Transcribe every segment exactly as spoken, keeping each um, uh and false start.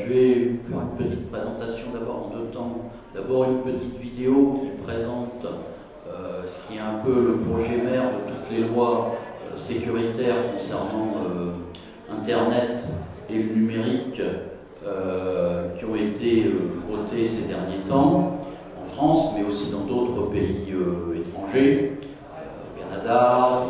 je vais faire une petite présentation d'abord en deux temps. D'abord une petite vidéo qui présente euh, ce qui est un peu le projet mère de toutes les lois euh, sécuritaires concernant euh, Internet et le numérique euh, qui ont été euh, votées ces derniers temps en France, mais aussi dans d'autres pays euh, étrangers, euh, au Canada,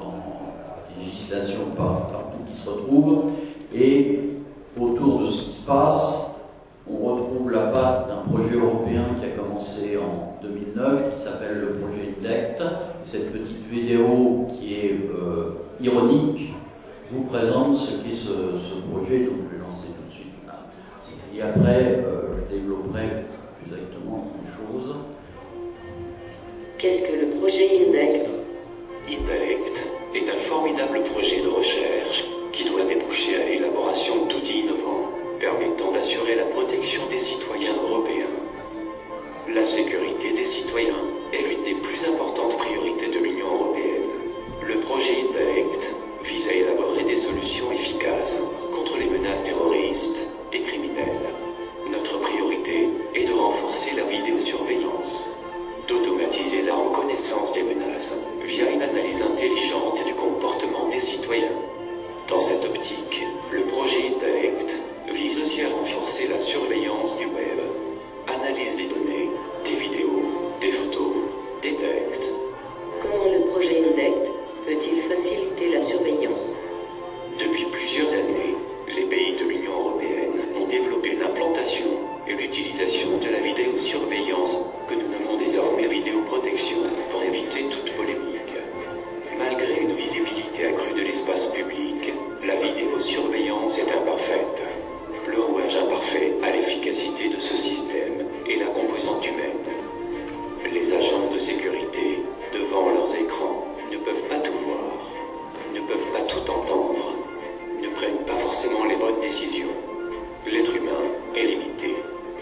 dans des législations par, partout qui se retrouvent. Et autour de ce qui se passe, on retrouve la patte d'un projet européen qui a commencé en deux mille neuf, qui s'appelle le projet INDECT. Cette petite vidéo qui est euh, ironique vous présente ce qu'est ce, ce projet, donc je vais lancer tout de suite là. Et après, euh, je développerai plus exactement une chose. Qu'est-ce que le projet INDECT? INDECT est un formidable projet de recherche qui doit déboucher à l'élaboration d'outils innovants permettant d'assurer la protection des citoyens européens. La sécurité des citoyens est l'une des plus importantes priorités de l'Union européenne. Le projet INDECT vise à élaborer des solutions efficaces contre les menaces terroristes et criminelles. Notre priorité est de renforcer la vidéosurveillance, d'automatiser la reconnaissance des menaces via une analyse intelligente du comportement des citoyens. Dans cette optique, le projet INDECT vise aussi à renforcer la surveillance du web, analyse des données, des vidéos, des photos, des textes. Comment le projet INDECT peut-il faciliter la surveillance? Depuis plusieurs années, les pays de l'Union européenne ont développé l'implantation et l'utilisation de la vidéosurveillance que nous nommons désormais vidéoprotection pour éviter toute polémique. Malgré une visibilité accrue de l'espace public, la vidéosurveillance est imparfaite. Le rouage imparfait à l'efficacité de ce système est la composante humaine. Les agents de sécurité, devant leurs écrans, ne peuvent pas tout voir, ne peuvent pas tout entendre, ne prennent pas forcément les bonnes décisions. L'être humain est limité.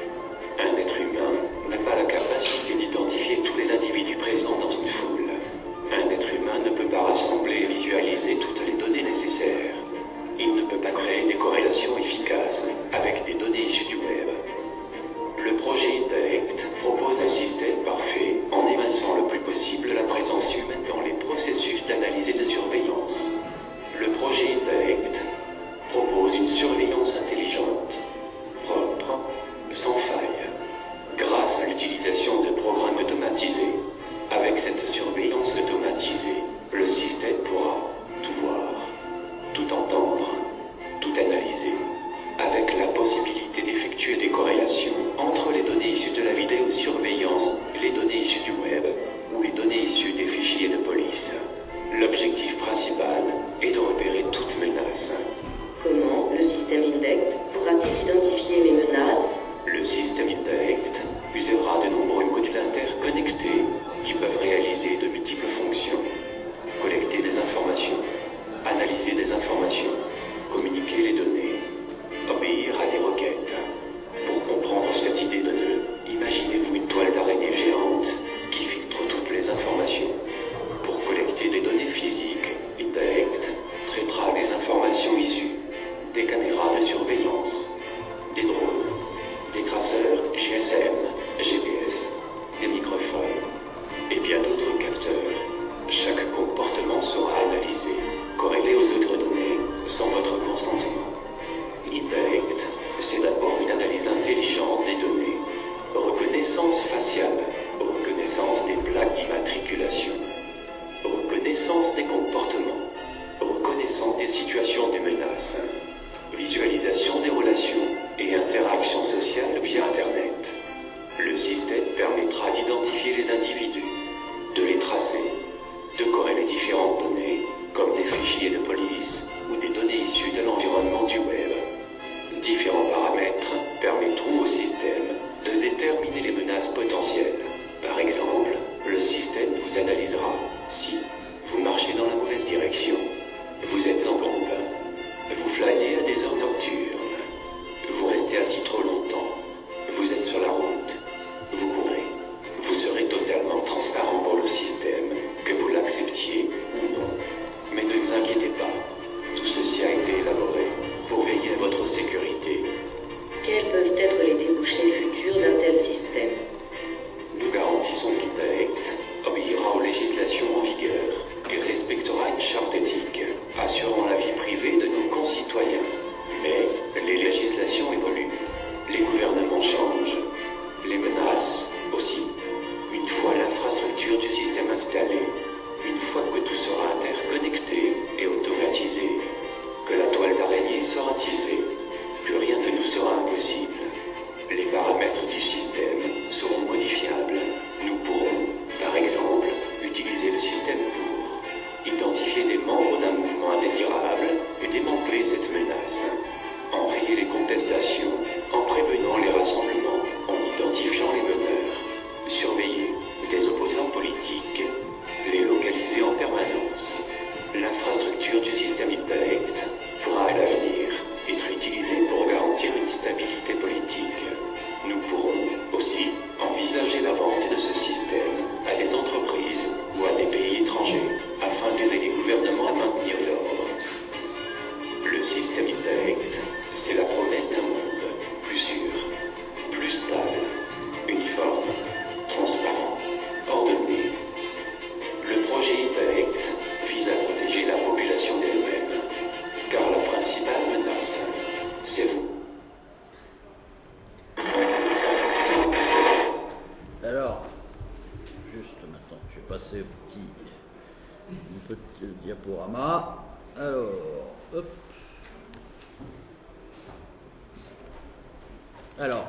Un être humain n'a pas la capacité d'identifier tous les individus présents dans une foule. Un être humain ne peut pas rassembler et visualiser toutes les données nécessaires. Il ne peut pas créer des corrélations efficaces avec des données issues du web. Le projet INDECT propose un système parfait en évinçant le plus possible la présence humaine dans les processus d'analyse et de surveillance. Le projet INDECT propose une surveillance intelligente, propre, sans faille, grâce à l'utilisation de programmes automatisés. Avec cette surveillance automatisée, le système pourra tout voir, tout entendre, tout analyser, avec la possibilité d'effectuer des corrélations entre les données issues de la vidéosurveillance et les données issues du web ou les données issues des fichiers de police. L'objectif principal est de repérer toute menace. Comment le système INDECT pourra-t-il identifier les menaces? Le système INDECT usera de nombreux modules interconnectés qui peuvent réaliser de multiples fonctions. Collecter des informations, analyser des informations, communiquer les données, obéir à des requêtes. Pour comprendre cette idée de nœud, imaginez-vous une toile d'araignée géante qui filtre toutes les informations. Pour collecter des données physiques, INDECT traitera les informations issues des caméras de surveillance, des drones, des traceurs G S M, G P S, des microphones et bien d'autres capteurs. Chaque comportement sera analysé, corrélé aux autres données, sans votre consentement. INDECT, c'est d'abord une analyse intelligente des données, reconnaissance faciale, reconnaissance des plaques d'immatriculation, reconnaissance des comportements, reconnaissance des situations de menaces, visualisation des relations et interactions sociales via Internet. Le système permettra d'identifier les individus, de les tracer, de corréler différentes données, comme des fichiers de police ou des données issues de l'environnement du web. Différents paramètres permettront au système de déterminer les menaces potentielles. Par exemple, le système vous analysera si vous marchez dans la mauvaise direction, vous êtes en groupe, vous flânez à des heures nocturnes, vous restez assis trop longtemps, vous êtes sur la route, vous courez. Vous serez totalement transparent pour le système, que vous l'acceptiez ou non. Mais ne vous inquiétez pas, tout ceci a été élaboré pour veiller à votre sécurité. Quels peuvent être les débouchés futurs d'un tel système? Nous garantissons qu'Itaect obéira aux législations en vigueur et respectera une charte éthique, assurant la vie privée de nos concitoyens. Mais les législations évoluent, les gouvernements changent, les menaces aussi. Une fois l'infrastructure du système installée, une fois que tout sera interconnecté et automatisé, que la toile d'araignée sera tissée, plus rien ne nous sera impossible. Les paramètres du système seront modifiables. Nous pourrons, par exemple, utiliser le système pour identifier des membres d'un mouvement indésirable et démanteler cette menace, enrayer les contestations en prévenant les rassemblements, en identifiant les meneurs, surveiller des opposants politiques, les localiser en permanence. L'infrastructure du système Itaect pourra à l'avenir être utilisée pour garantir une stabilité politique. Nous pourrons aussi envisager la vente de ce système à des entreprises ou à des pays étrangers afin d'aider les gouvernements à maintenir l'ordre. Le système Itaect, c'est la promesse d'un monde plus sûr, plus stable, uniforme, transparent, ordonné. Le projet Itaect vise à protéger la population d'elle-même, car la principale menace, c'est vous. Alors, juste maintenant, je vais passer au petit, un petit diaporama. Alors, hop. Alors,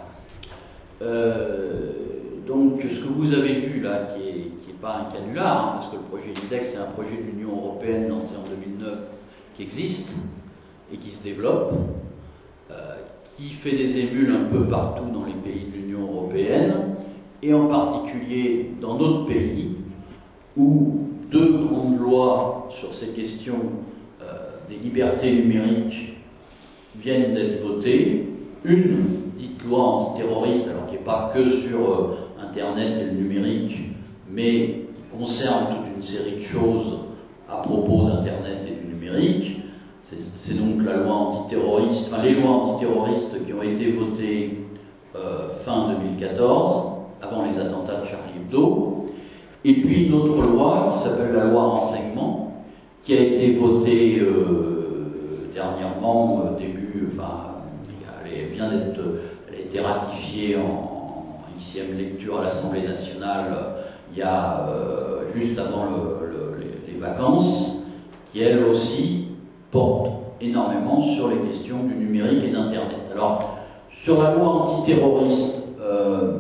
euh, donc ce que vous avez vu là, qui n'est qui est pas un canular, hein, parce que le projet INDEX, c'est un projet de l'Union européenne lancé en deux mille neuf, qui existe et qui se développe, euh, qui fait des émules un peu partout dans les pays de l'Union européenne, et en particulier dans d'autres pays, où deux grandes lois sur ces questions euh, des libertés numériques viennent d'être votées. Une dite loi antiterroriste, alors qui n'est pas que sur euh, Internet et le numérique, mais qui concerne toute une série de choses à propos d'Internet et du numérique. C'est, c'est donc la loi antiterroriste, enfin les lois antiterroristes qui ont été votées euh, fin deux mille quatorze, avant les attentats de Charlie Hebdo. Et puis une autre loi qui s'appelle la loi renseignement, qui a été votée euh, dernièrement, euh, début, enfin, elle vient d'être, elle a été ratifiée en, en Xème lecture à l'Assemblée nationale euh, il y a euh, juste avant le, le, les, les vacances, qui elle aussi porte énormément sur les questions du numérique et d'Internet. Alors, sur la loi antiterroriste, euh,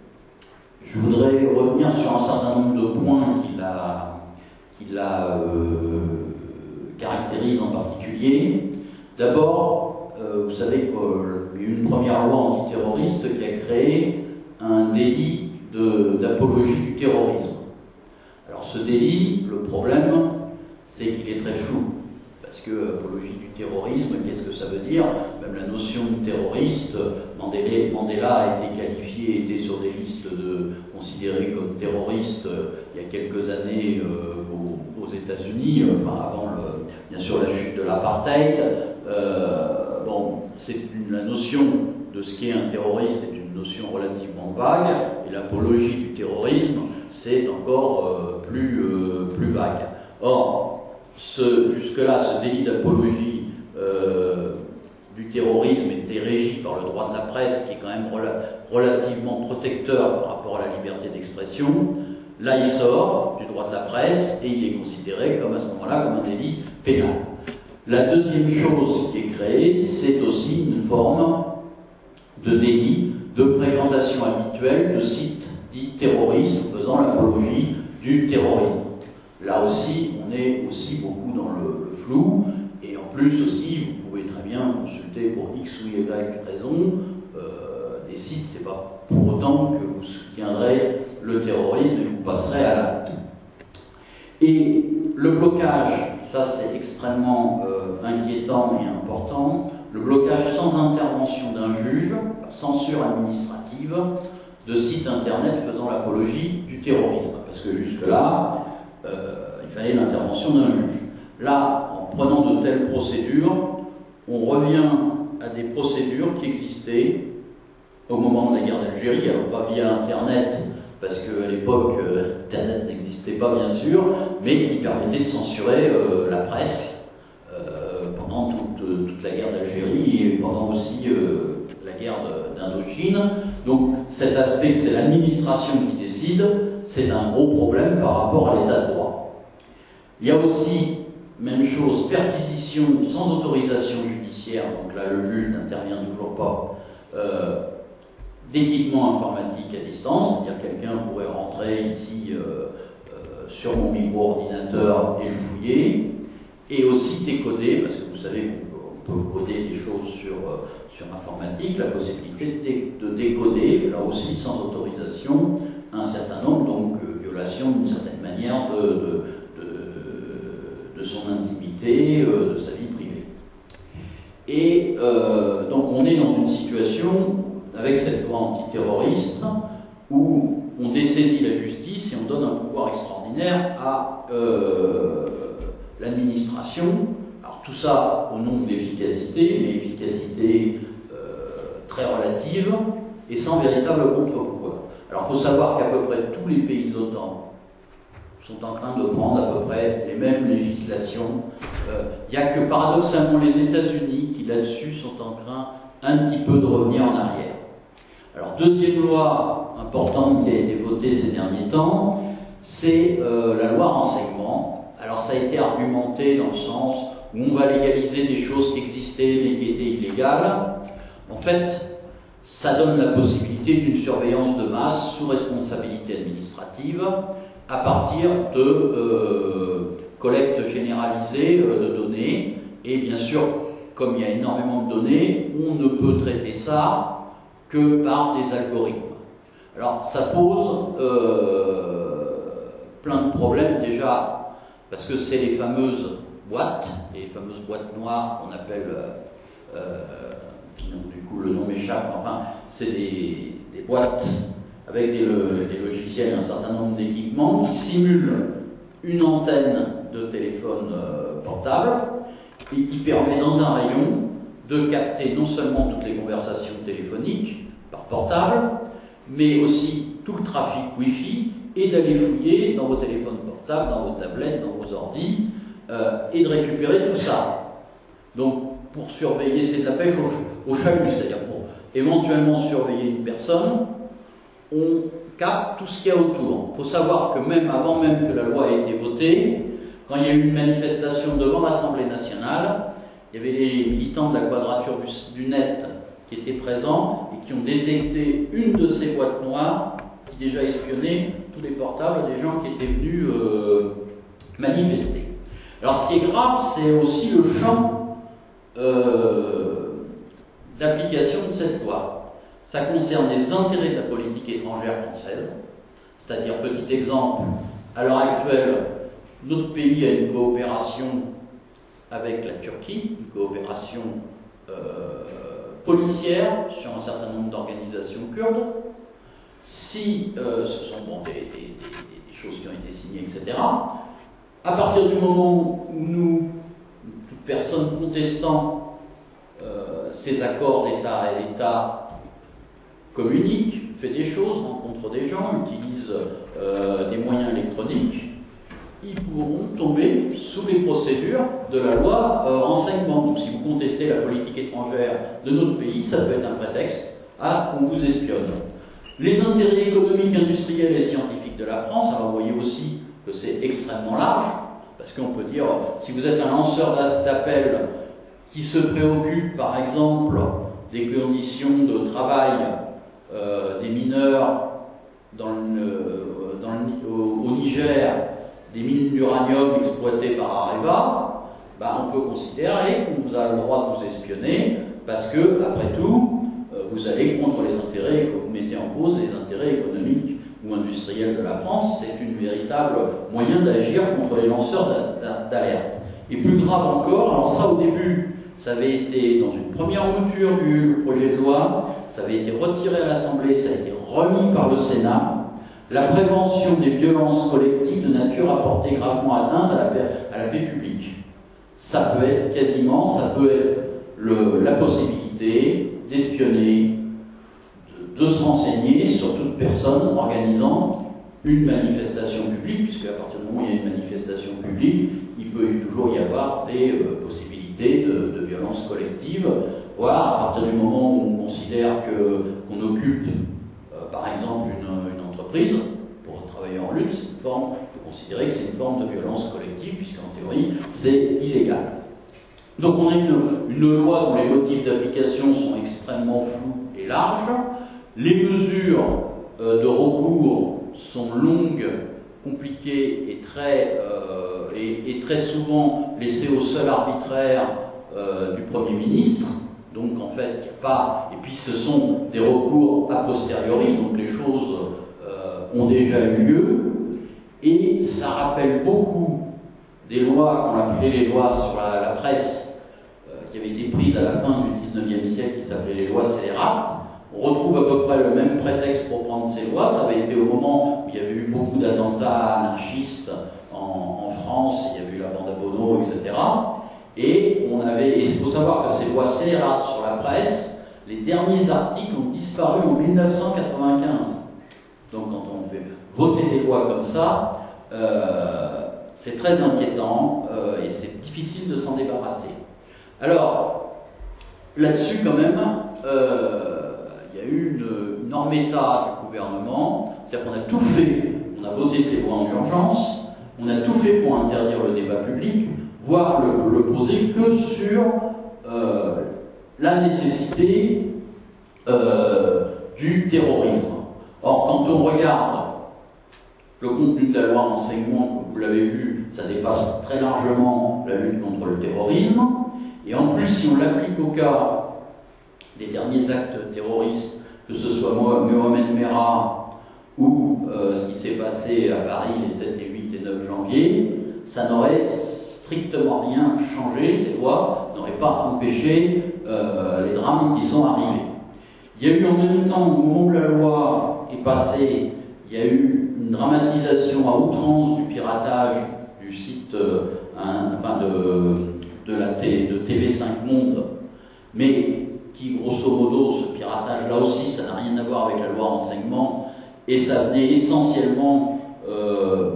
je voudrais revenir sur un certain nombre de points qui la, qui la euh, caractérisent en particulier. D'abord, euh, vous savez qu'il y a eu une première loi antiterroriste qui a créé un délit de, d'apologie du terrorisme. Alors ce délit, le problème, c'est qu'il est très flou. Parce que apologie du terrorisme, qu'est-ce que ça veut dire? Même la notion de terroriste, Mandela, Mandela a été qualifié, était sur des listes de, considéré comme terroriste euh, il y a quelques années euh, aux, aux États-Unis, enfin avant le, bien sûr la chute de l'apartheid. Euh, bon, c'est une, la notion de ce qu'est un terroriste est une notion relativement vague, et l'apologie du terrorisme c'est encore euh, plus, euh, plus vague. Or, Ce, jusque-là, ce délit d'apologie euh, du terrorisme était régi par le droit de la presse, qui est quand même rela- relativement protecteur par rapport à la liberté d'expression. Là, il sort du droit de la presse et il est considéré comme à ce moment-là comme un délit pénal. La deuxième chose qui est créée, c'est aussi une forme de délit de fréquentation habituelle de sites dits terroristes faisant l'apologie du terrorisme. Là aussi, on est aussi beaucoup dans le, le flou, et en plus aussi, vous pouvez très bien consulter pour X ou Y raison, euh, des sites, c'est pas pour autant que vous soutiendrez le terrorisme et vous passerez à l'acte. Et le blocage, ça c'est extrêmement euh, inquiétant et important, le blocage sans intervention d'un juge, la censure administrative, de sites internet faisant l'apologie du terrorisme, parce que jusque-là, Euh, il fallait l'intervention d'un juge. Là, en prenant de telles procédures, on revient à des procédures qui existaient au moment de la guerre d'Algérie, alors pas via Internet, parce qu'à l'époque, euh, Internet n'existait pas bien sûr, mais qui permettait de censurer euh, la presse euh, pendant toute, toute la guerre d'Algérie et pendant aussi euh, la guerre d'Indochine. Donc cet aspect que c'est l'administration qui décide, c'est un gros problème par rapport à l'état de droit. Il y a aussi, même chose, perquisition sans autorisation judiciaire, donc là le juge n'intervient toujours pas, euh, d'équipement informatique à distance, c'est-à-dire quelqu'un pourrait rentrer ici euh, euh, sur mon micro-ordinateur et le fouiller, et aussi décoder, parce que vous savez qu'on peut coder des choses sur, euh, sur l'informatique, la possibilité de, de décoder, là aussi sans autorisation, un certain nombre, donc euh, violation d'une certaine manière de, de, de, de son intimité, euh, de sa vie privée. Et euh, donc on est dans une situation avec cette loi antiterroriste où on dessaisit la justice et on donne un pouvoir extraordinaire à euh, l'administration. Alors tout ça au nom de l'efficacité, mais efficacité euh, très relative et sans véritable contre-pouvoir. Alors il faut savoir qu'à peu près tous les pays de l'OTAN sont en train de prendre à peu près les mêmes législations. Il euh, n'y a que paradoxalement les États-Unis qui là-dessus sont en train un petit peu de revenir en arrière. Alors, deuxième loi importante qui a été votée ces derniers temps, c'est euh, la loi renseignement. Alors, ça a été argumenté dans le sens où on va légaliser des choses qui existaient mais qui étaient illégales. En fait, ça donne la possibilité d'une surveillance de masse sous responsabilité administrative à partir de euh, collecte généralisée euh, de données. Et bien sûr, comme il y a énormément de données, on ne peut traiter ça que par des algorithmes. Alors ça pose euh, plein de problèmes déjà, parce que c'est les fameuses boîtes, les fameuses boîtes noires qu'on appelle, euh, euh, du coup le nom m'échappe, enfin c'est des, des boîtes avec des, des logiciels et un certain nombre d'équipements qui simulent une antenne de téléphone euh, portable et qui permet dans un rayon de capter non seulement toutes les conversations téléphoniques par portable, mais aussi tout le trafic Wi-Fi et d'aller fouiller dans vos téléphones portables, dans vos tablettes, dans vos ordis, euh, et de récupérer tout ça. Donc, pour surveiller, c'est de la pêche au, au chalut, c'est-à-dire pour éventuellement surveiller une personne, on capte tout ce qu'il y a autour. Il faut savoir que même avant même que la loi ait été votée, quand il y a eu une manifestation devant l'Assemblée nationale, il y avait les militants de la Quadrature du, du Net qui étaient présents et qui ont détecté une de ces boîtes noires qui déjà espionnait tous les portables des gens qui étaient venus euh, manifester. Alors ce qui est grave, c'est aussi le champ euh, d'application de cette loi. Ça concerne les intérêts de la politique étrangère française, c'est-à-dire, petit exemple, à l'heure actuelle, notre pays a une coopération avec la Turquie, une coopération euh, policière sur un certain nombre d'organisations kurdes. Si euh, ce sont bon, des, des, des, des choses qui ont été signées, et cetera, à partir du moment où nous, toute personne contestant euh, ces accords d'État et d'État communique, fait des choses, rencontre des gens, utilise euh, des moyens électroniques, ils pourront tomber sous les procédures de la loi euh, renseignement. Donc si vous contestez la politique étrangère de notre pays, ça peut être un prétexte à qu'on vous espionne. Les intérêts économiques, industriels et scientifiques de la France, alors vous voyez aussi que c'est extrêmement large, parce qu'on peut dire, si vous êtes un lanceur d'appel qui se préoccupe par exemple des conditions de travail euh, des mineurs dans le, dans le, au, au Niger, des mines d'uranium exploitées par Areva, bah on peut considérer qu'on vous a le droit de vous espionner parce que, après tout, euh, vous allez contre les intérêts, que vous mettez en cause les intérêts économiques ou industriels de la France. C'est une véritable moyen d'agir contre les lanceurs d'alerte. Et plus grave encore, alors ça au début, ça avait été dans une première mouture du projet de loi, ça avait été retiré à l'Assemblée, ça a été remis par le Sénat. La prévention des violences collectives de nature à porter gravement atteinte à la paix, à la paix publique. Ça peut être quasiment, ça peut être le, la possibilité d'espionner, de se renseigner sur toute personne organisant une manifestation publique, puisque à partir du moment où il y a une manifestation publique, il peut toujours y avoir des euh, possibilités de, de violence collective, voire à partir du moment où on considère que, qu'on occupe, euh, par exemple, une, une entreprise, pour travailler en lutte, c'est une forme, on peut considérer que c'est une forme de violence collective, puisqu'en théorie, c'est illégal. Donc on a une, une loi dont les motifs d'application sont extrêmement flous et larges, les mesures euh, de recours sont longues, compliquées et très, euh, et, et très souvent laissées au seul arbitraire euh, du Premier ministre. Donc en fait, il n'y a pas... Et puis ce sont des recours a posteriori, donc les choses euh, ont déjà eu lieu, et ça rappelle beaucoup des lois qu'on appelait les lois sur la, la presse, euh, qui avaient été prises à la fin du dix-neuvième siècle, qui s'appelaient les lois scélérates. On retrouve à peu près le même prétexte pour prendre ces lois. Ça avait été au moment où il y avait eu beaucoup d'attentats anarchistes en, en France, il y avait eu la bande à Bono, et cetera. Et on avait, et il faut savoir que ces lois scélérates sur la presse, les derniers articles ont disparu en mille neuf cent quatre-vingt-quinze. Donc quand on fait voter des lois comme ça, euh, c'est très inquiétant euh, et c'est difficile de s'en débarrasser. Alors, là-dessus quand même, euh, il y a eu une, une norme-état du gouvernement, c'est-à-dire qu'on a tout fait, on a voté ces lois en urgence, on a tout fait pour interdire le débat public, voire le, le poser que sur euh, la nécessité euh, du terrorisme. Or, quand on regarde le contenu de la loi renseignement, comme vous l'avez vu, ça dépasse très largement la lutte contre le terrorisme, et en plus, si on l'applique au cas des derniers actes terroristes, que ce soit Mohamed Merah ou euh, ce qui s'est passé à Paris les sept et huit et neuf janvier, ça n'aurait strictement rien changé, ces lois n'auraient pas empêché euh, les drames qui sont arrivés. Il y a eu en même temps, au moment où la loi est passée, il y a eu une dramatisation à outrance du piratage du site euh, hein, enfin de, de, la t, de T V cinq Monde, mais qui, grosso modo, ce piratage-là aussi, ça n'a rien à voir avec la loi renseignement, et ça venait essentiellement euh,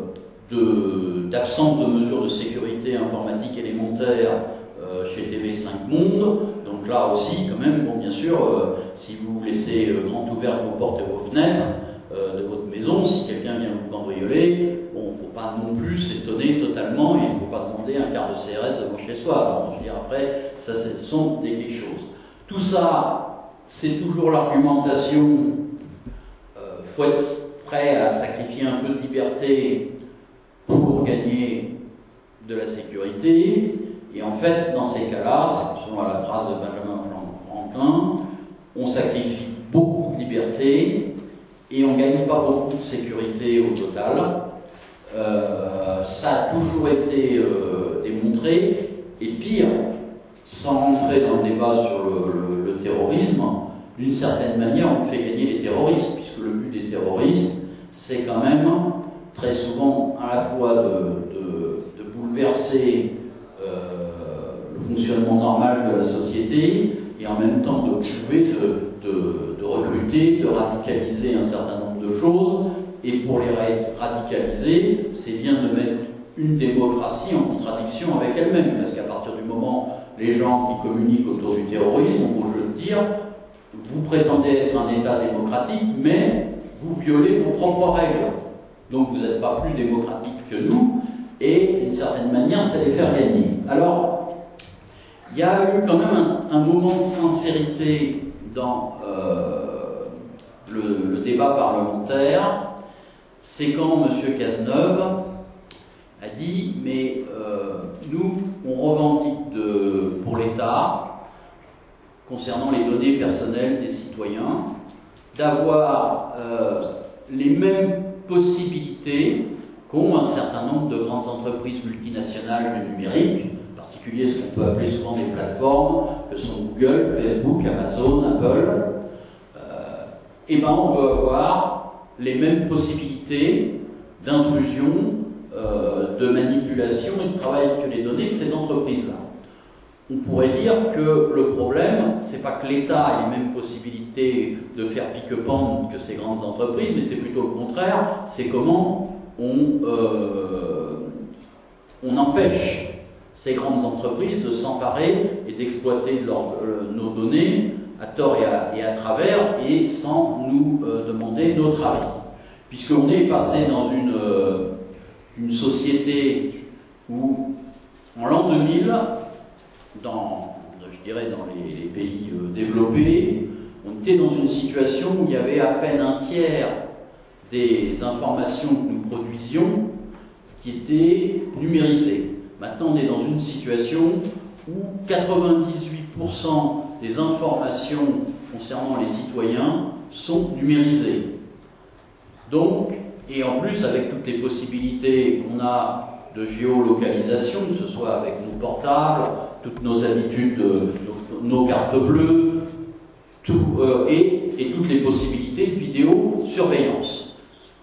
d'absence de, de mesures de sécurité informatique élémentaire euh, chez T V cinq Monde. Donc là aussi, quand même, bon, bien sûr, euh, si vous laissez euh, grand ouvert vos portes et vos fenêtres euh, de votre maison, si quelqu'un vient vous cambrioler, bon, il ne faut pas non plus s'étonner totalement, et il ne faut pas demander un quart de C R S devant chez soi. Alors, je veux dire, après, ça, ce sont des quelque chose. Tout ça, c'est toujours l'argumentation. Il euh, faut être prêt à sacrifier un peu de liberté pour gagner de la sécurité. Et en fait, dans ces cas-là, selon la phrase de Benjamin Franklin, on sacrifie beaucoup de liberté et on ne gagne pas beaucoup de sécurité au total. Euh, ça a toujours été euh, démontré. Et pire, sans rentrer dans le débat sur le, le, le terrorisme, d'une certaine manière, on fait gagner les terroristes, puisque le but des terroristes, c'est quand même très souvent à la fois de, de, de bouleverser euh, le fonctionnement normal de la société et en même temps d'occuper, de, de, de recruter, de radicaliser un certain nombre de choses. Et pour les radicaliser, c'est bien de mettre une démocratie en contradiction avec elle-même, parce qu'à partir du moment les gens qui communiquent autour du terrorisme ont beau jeu de dire, vous prétendez être un État démocratique, mais vous violez vos propres règles. Donc vous n'êtes pas plus démocratique que nous, et d'une certaine manière, ça les faire gagner. Alors, il y a eu quand même un, un moment de sincérité dans euh, le, le débat parlementaire. C'est quand M. Cazeneuve a dit, mais euh, nous, on revendique de, pour l'État, concernant les données personnelles des citoyens, d'avoir euh, les mêmes possibilités qu'ont un certain nombre de grandes entreprises multinationales du numérique, en particulier ce qu'on peut appeler souvent des plateformes, que sont Google, Facebook, Amazon, Apple. Euh, et ben on peut avoir les mêmes possibilités d'intrusion, euh, de manipulation et de travail que les données de ces entreprises-là. on pourrait dire que le problème, c'est pas que l'État ait les mêmes possibilités de faire pique-pendre que ces grandes entreprises, mais c'est plutôt le contraire, c'est comment on, euh, on empêche ces grandes entreprises de s'emparer et d'exploiter leur, euh, nos données à tort et à, et à travers, et sans nous euh, demander notre avis. Puisqu'on est passé dans une, euh, une société où, en l'an deux mille, dans, je dirais dans les, les pays euh, développés, on était dans une situation où il y avait à peine un tiers des informations que nous produisions qui étaient numérisées. Maintenant, on est dans une situation où quatre-vingt-dix-huit pour cent des informations concernant les citoyens sont numérisées. Donc, et en plus, avec toutes les possibilités qu'on a de géolocalisation, que ce soit avec nos portables, toutes nos habitudes, nos, nos cartes bleues, tout, euh, et, et toutes les possibilités de vidéosurveillance.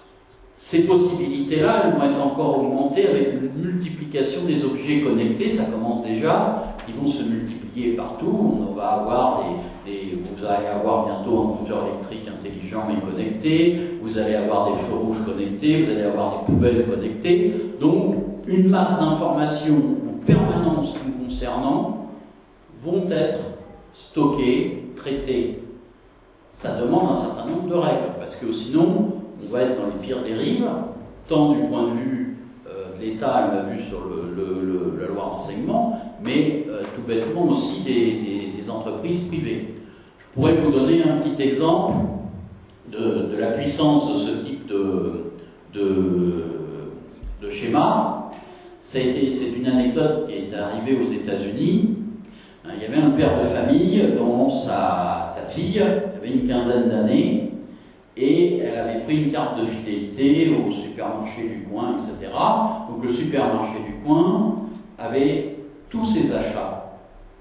Ces possibilités-là, elles vont être encore augmentées avec une multiplication des objets connectés, ça commence déjà, ils vont se multiplier partout, on va avoir des, des vous allez avoir bientôt un compteur électrique intelligent et connecté, vous allez avoir des feux rouges connectés, vous allez avoir des poubelles connectées, donc une masse d'informations en permanence nous concernant vont être stockées, traitées. Ça demande un certain nombre de règles, parce que sinon, on va être dans les pires dérives, tant du point de vue euh, de l'État, on l'a vu sur le, le, le, la loi renseignement, mais euh, tout bêtement aussi des, des, des entreprises privées. Je pourrais vous donner un petit exemple de, de la puissance de ce type de, de, de schéma. C'est une anecdote qui est arrivée aux États-Unis. Il y avait un père de famille dont sa, sa fille avait une quinzaine d'années et elle avait pris une carte de fidélité au supermarché du coin, et cetera. Donc le supermarché du coin avait tous ses achats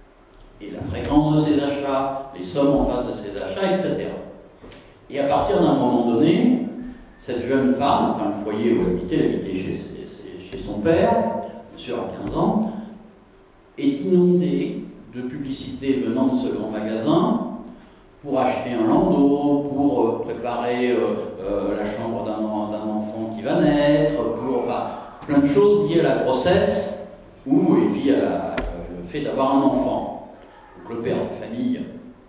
et la fréquence de ses achats, les sommes en face de ses achats, et cetera. Et à partir d'un moment donné, cette jeune femme, enfin le foyer où elle habitait, elle habitait chez, chez, chez son père, monsieur à quinze ans, est inondée de publicités venant de ce grand magasin pour acheter un landau, pour euh, préparer euh, euh, la chambre d'un enfant qui va naître, pour enfin, plein de choses liées à la grossesse ou et puis à la, euh, le fait d'avoir un enfant. Donc le père de famille,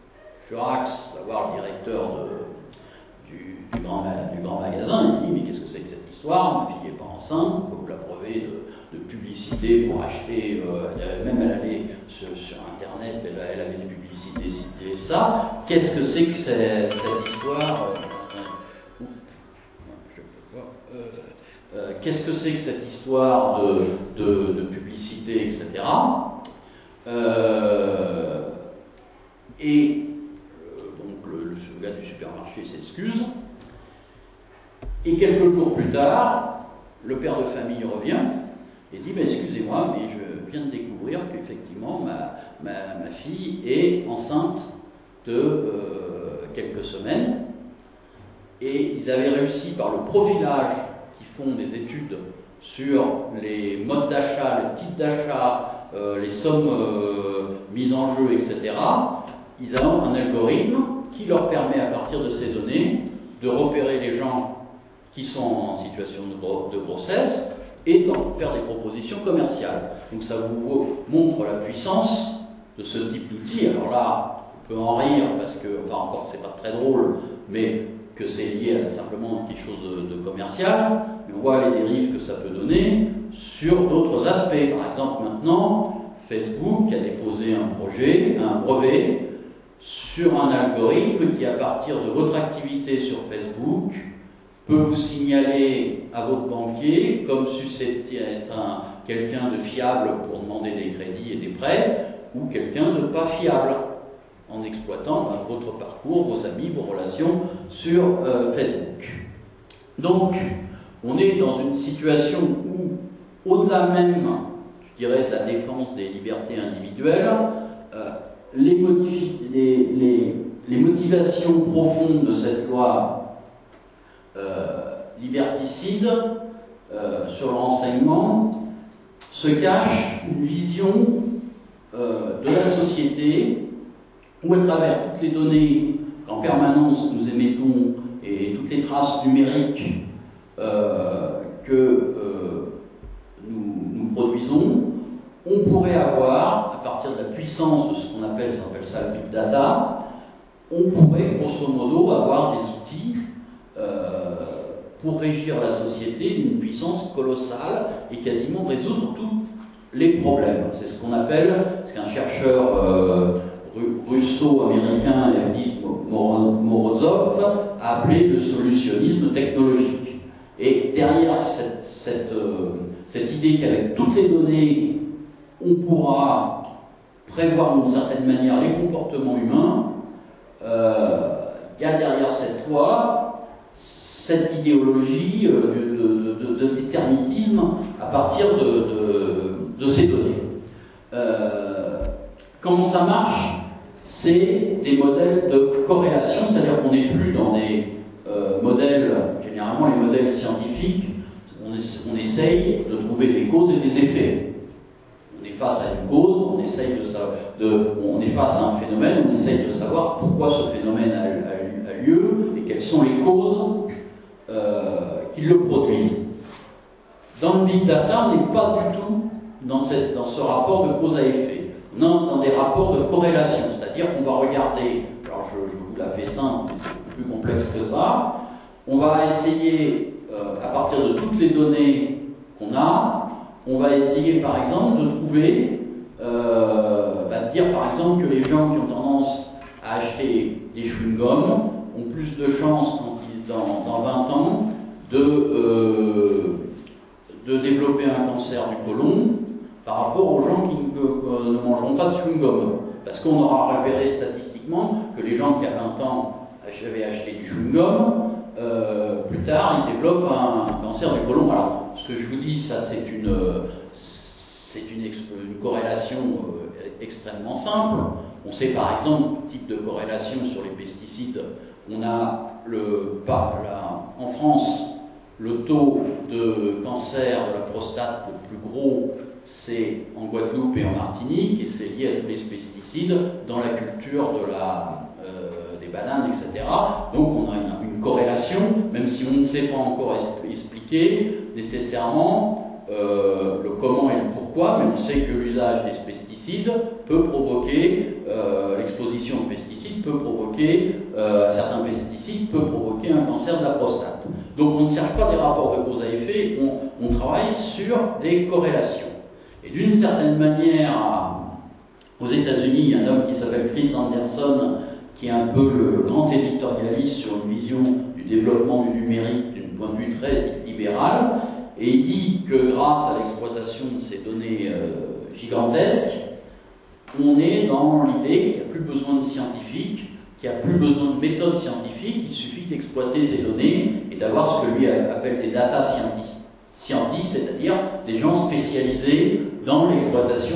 Churax, va voir le directeur de, du, du, grand, du grand magasin, il dit mais qu'est-ce que c'est que cette histoire? Ma fille n'est pas enceinte, vous la preuver de, de publicité pour acheter, euh, même elle allait sur, sur internet, elle, elle avait des publicités citées ça. Qu'est-ce que c'est que cette, cette histoire euh, euh, euh, Qu'est-ce que c'est que cette histoire de, de, de publicité, et cetera. Euh, et euh, donc le, le gars du supermarché s'excuse. Et quelques jours plus tard, le père de famille revient et dit ben, « Excusez-moi, mais je viens de découvrir qu'effectivement ma, ma, ma fille est enceinte de euh, quelques semaines. » Et ils avaient réussi par le profilage qui font des études sur les modes d'achat, le type d'achat, euh, les sommes euh, mises en jeu, et cetera. Ils ont un algorithme qui leur permet à partir de ces données de repérer les gens qui sont en situation de, gro de grossesse et d'en faire des propositions commerciales. Donc ça vous montre la puissance de ce type d'outil. Alors là, on peut en rire parce que, enfin encore que c'est pas très drôle, mais que c'est lié à simplement quelque chose de, de commercial. Mais on voit les dérives que ça peut donner sur d'autres aspects. Par exemple, maintenant, Facebook a déposé un projet, un brevet sur un algorithme qui, à partir de votre activité sur Facebook, peut vous signaler à votre banquier comme susceptible d'être quelqu'un de fiable pour demander des crédits et des prêts, ou quelqu'un de pas fiable, en exploitant ben, votre parcours, vos amis, vos relations sur euh, Facebook. Donc, on est dans une situation où, au-delà même, je dirais, de la défense des libertés individuelles, euh, les, les, les, les motivations profondes de cette loi Euh, liberticide euh, sur le renseignement se cache une vision euh, de la société, où à travers toutes les données qu'en permanence nous émettons et toutes les traces numériques euh, que euh, nous, nous produisons, on pourrait avoir, à partir de la puissance de ce qu'on appelle, on appelle ça le big data, on pourrait grosso modo avoir des outils euh, pour régir la société d'une puissance colossale et quasiment résoudre tous les problèmes. C'est ce qu'on appelle, ce qu'un chercheur euh, russo-américain, Evgeny Morozov, a appelé le solutionnisme technologique. Et derrière cette, cette, euh, cette idée qu'avec toutes les données, on pourra prévoir d'une certaine manière les comportements humains, euh, il y a derrière cette loi cette idéologie euh, de, de, de, de déterminisme à partir de, de, de ces données. Euh, comment ça marche? C'est des modèles de corrélation, c'est-à-dire qu'on n'est plus dans des euh, modèles, généralement les modèles scientifiques, on, es, on essaye de trouver des causes et des effets. On est face à une cause, on essaye de savoir, de, on est face à un phénomène, on essaye de savoir pourquoi ce phénomène a, a, a lieu et quelles sont les causes euh, qui le produisent. Dans le big data, on n'est pas du tout dans, cette, dans ce rapport de cause à effet. On est dans des rapports de corrélation, c'est-à-dire qu'on va regarder, alors je, je vous la fais simple, mais c'est plus complexe que ça, on va essayer, euh, à partir de toutes les données qu'on a, on va essayer par exemple de trouver, euh, bah, de dire par exemple que les gens qui ont tendance à acheter des chewing-gums ont plus de chances quand ils, dans, dans vingt ans de, euh, de développer un cancer du côlon par rapport aux gens qui ne, euh, ne mangeront pas de chewing-gum. Parce qu'on aura repéré statistiquement que les gens qui à vingt ans avaient acheté du chewing-gum, euh, plus tard ils développent un, un cancer du côlon. Alors, ce que je vous dis, ça c'est une, c'est une, une corrélation euh, extrêmement simple. On sait par exemple, type de corrélation sur les pesticides, on a le, par, la, en France, le taux de cancer de la prostate le plus gros, c'est en Guadeloupe et en Martinique, et c'est lié à tous les pesticides dans la culture de la, euh, des bananes, et cetera. Donc on a une, une corrélation, même si on ne sait pas encore expliquer nécessairement euh, le comment et le pourquoi, mais on sait que l'usage des pesticides peut provoquer, euh, l'exposition aux pesticides peut provoquer, euh, certains pesticides peut provoquer un cancer de la prostate. Donc on ne cherche pas des rapports de cause à effet, on, on travaille sur des corrélations. Et d'une certaine manière, aux États-Unis, il y a un homme qui s'appelle Chris Anderson, qui est un peu le grand éditorialiste sur une vision du développement du numérique d'un point de vue très libéral, et il dit que grâce à l'exploitation de ces données euh, gigantesques, on est dans l'idée qu'il n'y a plus besoin de scientifiques, qu'il n'y a plus besoin de méthodes scientifiques, il suffit d'exploiter ces données et d'avoir ce que lui appelle des data scientists, scientists, c'est-à-dire des gens spécialisés dans l'exploitation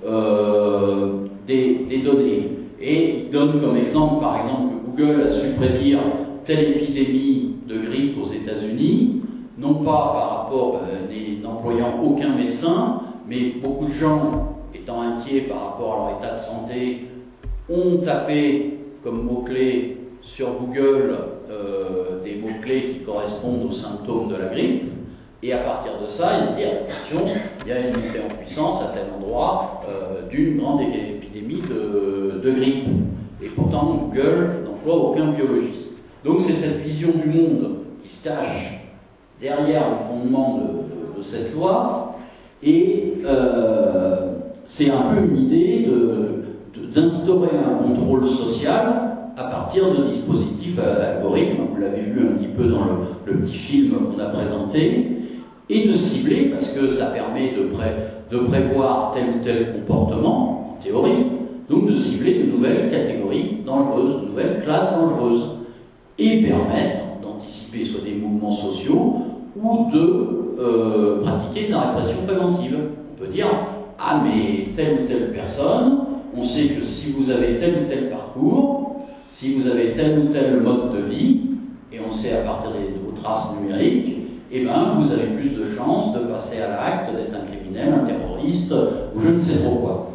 euh, des, des données. Et il donne comme exemple, par exemple, que Google a su prédire telle épidémie de grippe aux États-Unis, non pas par rapport, euh, n'employant aucun médecin, mais beaucoup de gens, étant inquiets par rapport à leur état de santé, ont tapé comme mots-clés sur Google euh, des mots-clés qui correspondent aux symptômes de la grippe, et à partir de ça, il dit attention, il y a une montée en puissance à tel endroit euh, d'une grande épidémie de, de grippe. Et pourtant, Google n'emploie aucun biologiste. Donc c'est cette vision du monde qui se cache derrière le fondement de, de, de cette loi, et euh, c'est un peu une idée de, de, d'instaurer un contrôle social à partir de dispositifs algorithmes, vous l'avez vu un petit peu dans le, le petit film qu'on a présenté, et de cibler, parce que ça permet de, pré, de prévoir tel ou tel comportement, en théorie, donc de cibler de nouvelles catégories dangereuses, de nouvelles classes dangereuses, et permettre d'anticiper soit des mouvements sociaux, ou de euh, pratiquer de la répression préventive. On peut dire, ah mais telle ou telle personne, on sait que si vous avez tel ou tel parcours, si vous avez tel ou tel mode de vie, et on sait à partir de vos traces numériques, eh bien vous avez plus de chances de passer à l'acte, d'être un criminel, un terroriste, ou je ne sais trop quoi. Alors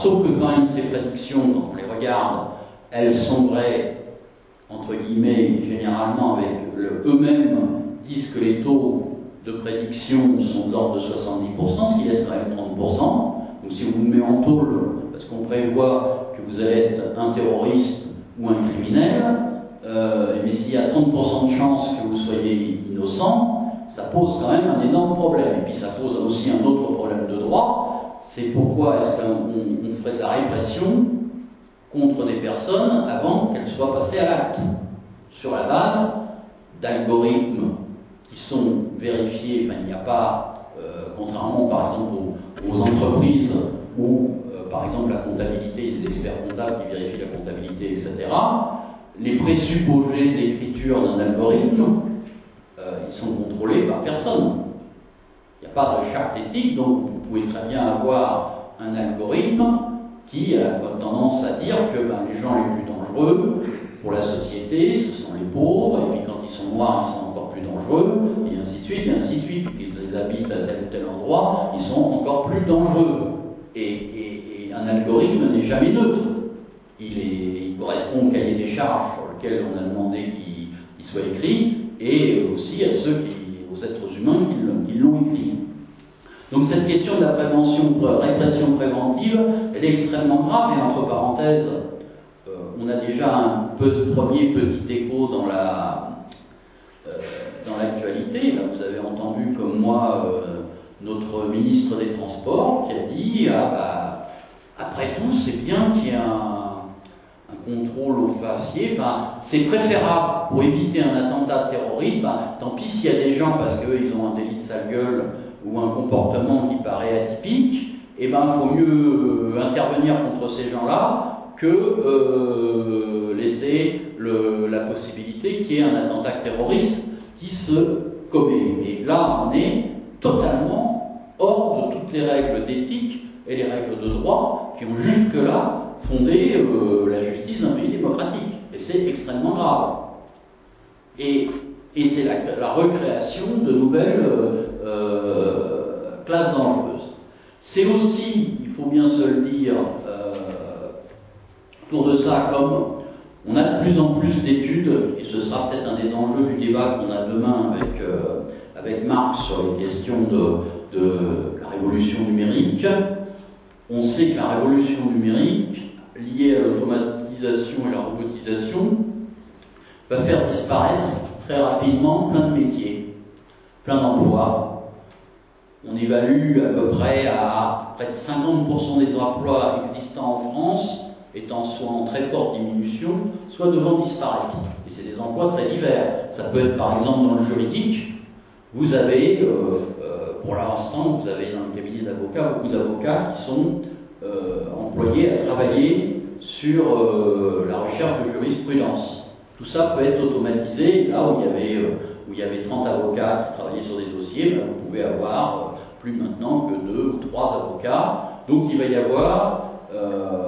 sauf que quand même ces prédictions, quand on les regarde, elles sont vraies, entre guillemets, généralement avec le, eux-mêmes disent que les taux de prédiction sont de l'ordre de soixante-dix pour cent, ce qui laisse quand même trente pour cent. Donc si on vous met en tôle, parce qu'on prévoit que vous allez être un terroriste ou un criminel, euh, mais s'il y a trente pour cent de chances que vous soyez innocent, ça pose quand même un énorme problème. Et puis ça pose aussi un autre problème de droit, c'est pourquoi est-ce qu'on on ferait de la répression contre des personnes avant qu'elles soient passées à l'acte, sur la base d'algorithmes qui sont vérifiés. Enfin, il n'y a pas, euh, contrairement par exemple aux, aux entreprises où, euh, par exemple, la comptabilité, des experts comptables qui vérifient la comptabilité, et cetera, les présupposés d'écriture d'un algorithme, euh, ils sont contrôlés par personne. Il n'y a pas de charte éthique, donc vous pouvez très bien avoir un algorithme qui a tendance à dire que ben, les gens les plus dangereux pour la société, ce sont les pauvres, et puis quand ils sont noirs, ils sont encore plus dangereux, et ainsi de suite, et ainsi de suite. Qu'ils les habitent à tel ou tel endroit, ils sont encore plus dangereux. Et, et, et un algorithme n'est jamais neutre. Il, est, il correspond au cahier des charges sur lequel on a demandé qu'il, qu'il soit écrit, et aussi à ceux qui, aux êtres humains qui, qui l'ont écrit. Donc cette question de la prévention, de répression préventive, elle est extrêmement grave, et entre parenthèses, euh, on a déjà un peu de premier petit écho dans la euh, dans l'actualité. Là, vous avez entendu comme moi euh, notre ministre des Transports qui a dit ah, bah, après tout, c'est bien qu'il y ait un, un contrôle au faciès, enfin, c'est préférable pour éviter un attentat terroriste, bah, tant pis s'il y a des gens parce qu'ils ont un délit de sale gueule ou un comportement qui paraît atypique, eh ben, il faut mieux euh, intervenir contre ces gens-là que euh, laisser le, la possibilité qu'il y ait un attentat terroriste qui se commet. Et là, on est totalement hors de toutes les règles d'éthique et les règles de droit qui ont jusque-là fondé euh, la justice d'un pays démocratique. Et c'est extrêmement grave. Et, et c'est la, la recréation de nouvelles euh, euh, classes dangereuses. C'est aussi, il faut bien se le dire, euh, autour de ça, comme on a de plus en plus d'études, et ce sera peut-être un des enjeux du débat qu'on a demain avec, euh, avec Marc sur les questions de, de la révolution numérique. On sait que la révolution numérique, liée à l'automatisation et la robotisation, va faire disparaître très rapidement plein de métiers, plein d'emplois. On évalue à peu près à près de cinquante pour cent des emplois existants en France étant soit en très forte diminution, soit devant disparaître. Et c'est des emplois très divers. Ça peut être par exemple dans le juridique. Vous avez, euh, euh, pour l'instant, vous avez dans le cabinet d'avocats beaucoup d'avocats qui sont euh, employés à travailler sur euh, la recherche de jurisprudence. Tout ça peut être automatisé. Là où il y avait, euh, où il y avait trente avocats qui travaillaient sur des dossiers, ben, vous pouvez avoir euh, plus maintenant que deux ou trois avocats. Donc il va y avoir euh,